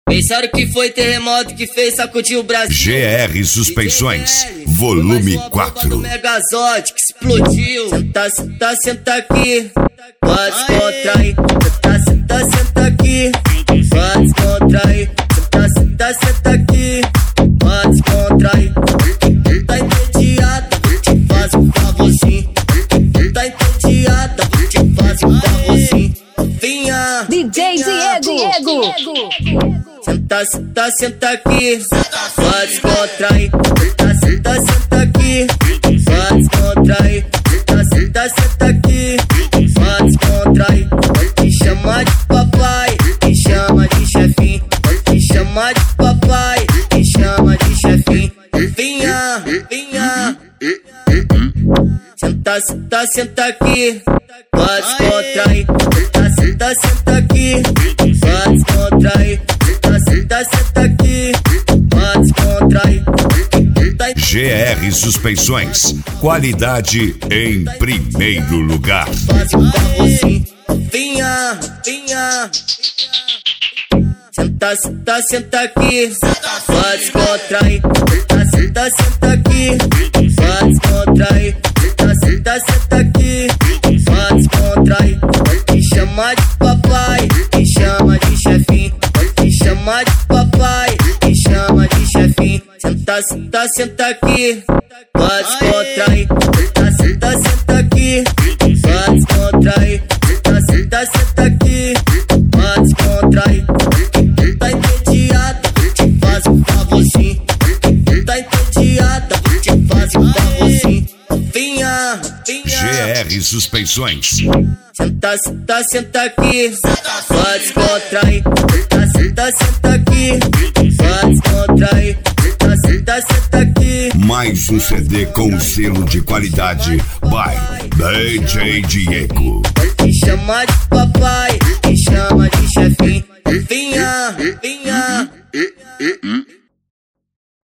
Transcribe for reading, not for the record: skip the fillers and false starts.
Pensaram que foi terremoto que fez sacudir o Brasil. GR Suspensões, volume 4. Megazord que explodiu. Senta aqui, pode descontrair. Senta aqui, pode descontrair. Senta aqui, pode descontrair. Tá entediada, vou te fazer um favorzinho. Tá entediada, vou te fazer um favorzinho. Vinha, DJ Diego. Senta aqui, pode descontrair. Senta aqui, pode descontrair. Senta aqui, pode descontrair. Te chama de papai, te chama de chefinho. Te chama de papai, te chama de chefinho. Vinha. Senta aqui, pode descontrair. Senta aqui, pode descontrair. Senta aqui, pode descontrair. GR Suspensões, qualidade em primeiro lugar. Faz um favorzinho. Vinha. Senta aqui, pode descontrair. Senta aqui, pode descontrair. Senta aqui, pode descontrair. Te chama de papai, te chama de chefinho. Te chama de papai, te chama de chefinho. Senta aqui, pode descontrair. Senta aqui, pode descontrair. Senta aqui, pode descontrair. Tá entediada, vou te fazer um favorzinho. Tá entediada, vou te fazer um favorzinho. Vinha. GR Suspensões. Senta aqui, pode descontrair. Senta aqui, pode descontrair. Senta aqui. Mais um CD com selo de qualidade by DJ Diego. Te chama de papai, te chama de chefinho.